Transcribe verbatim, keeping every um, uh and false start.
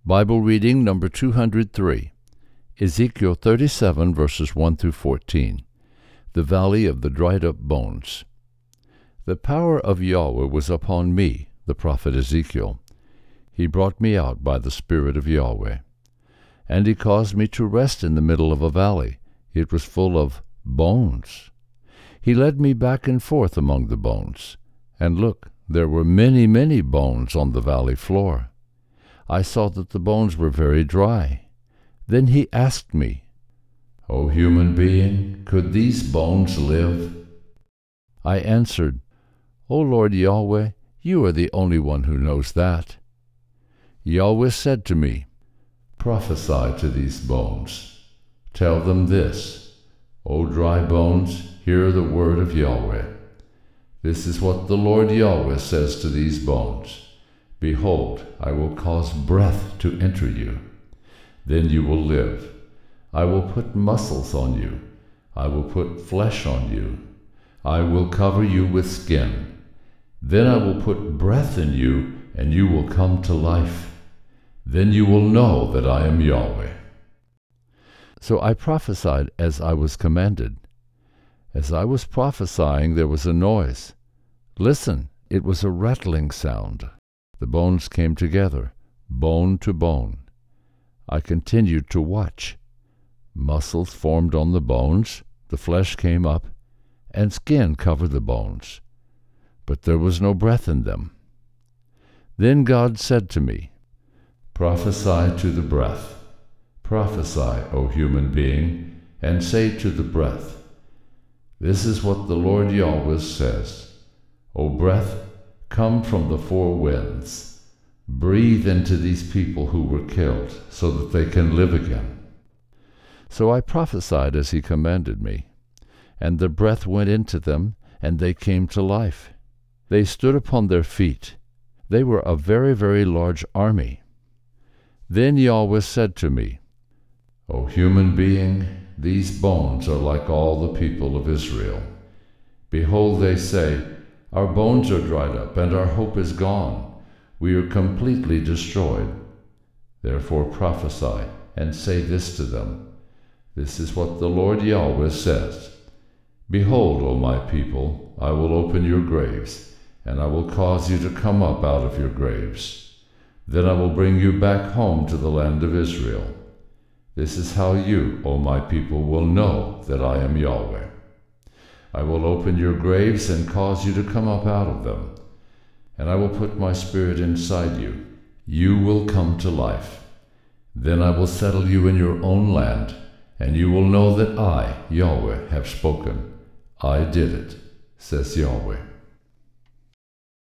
Bible reading number two hundred three, Ezekiel thirty-seven, verses one through fourteen. The Valley of the Dried Up Bones. The power of Yahweh was upon me, the prophet Ezekiel. He brought me out by the Spirit of Yahweh. And he caused me to rest in the middle of a valley. It was full of bones. He led me back and forth among the bones. And look, there were many, many bones on the valley floor. I saw that the bones were very dry. Then he asked me, O human being, could these bones live? I answered, O Lord Yahweh, you are the only one who knows that. Yahweh said to me, Prophesy to these bones. Tell them this, O dry bones, hear the word of Yahweh. This is what the Lord Yahweh says to these bones. Behold, I will cause breath to enter you. Then you will live. I will put muscles on you. I will put flesh on you. I will cover you with skin. Then I will put breath in you, and you will come to life. Then you will know that I am Yahweh. So I prophesied as I was commanded. As I was prophesying, there was a noise. Listen, it was a rattling sound. The bones came together, bone to bone. I continued to watch. Muscles formed on the bones, the flesh came up, and skin covered the bones. But there was no breath in them. Then God said to me, Prophesy to the breath. Prophesy, O human being, and say to the breath, This is what the Lord Yahweh says. O breath, come from the four winds. Breathe into these people who were killed, so that they can live again. So I prophesied as he commanded me, and the breath went into them, and they came to life. They stood upon their feet. They were a very, very large army. Then Yahweh said to me, O human being, these bones are like all the people of Israel. Behold, they say, Our bones are dried up, and our hope is gone. We are completely destroyed. Therefore prophesy, and say this to them. This is what the Lord Yahweh says. Behold, O my people, I will open your graves, and I will cause you to come up out of your graves. Then I will bring you back home to the land of Israel. This is how you, O my people, will know that I am Yahweh. I will open your graves and cause you to come up out of them. And I will put my spirit inside you. You will come to life. Then I will settle you in your own land, and you will know that I, Yahweh, have spoken. I did it, says Yahweh.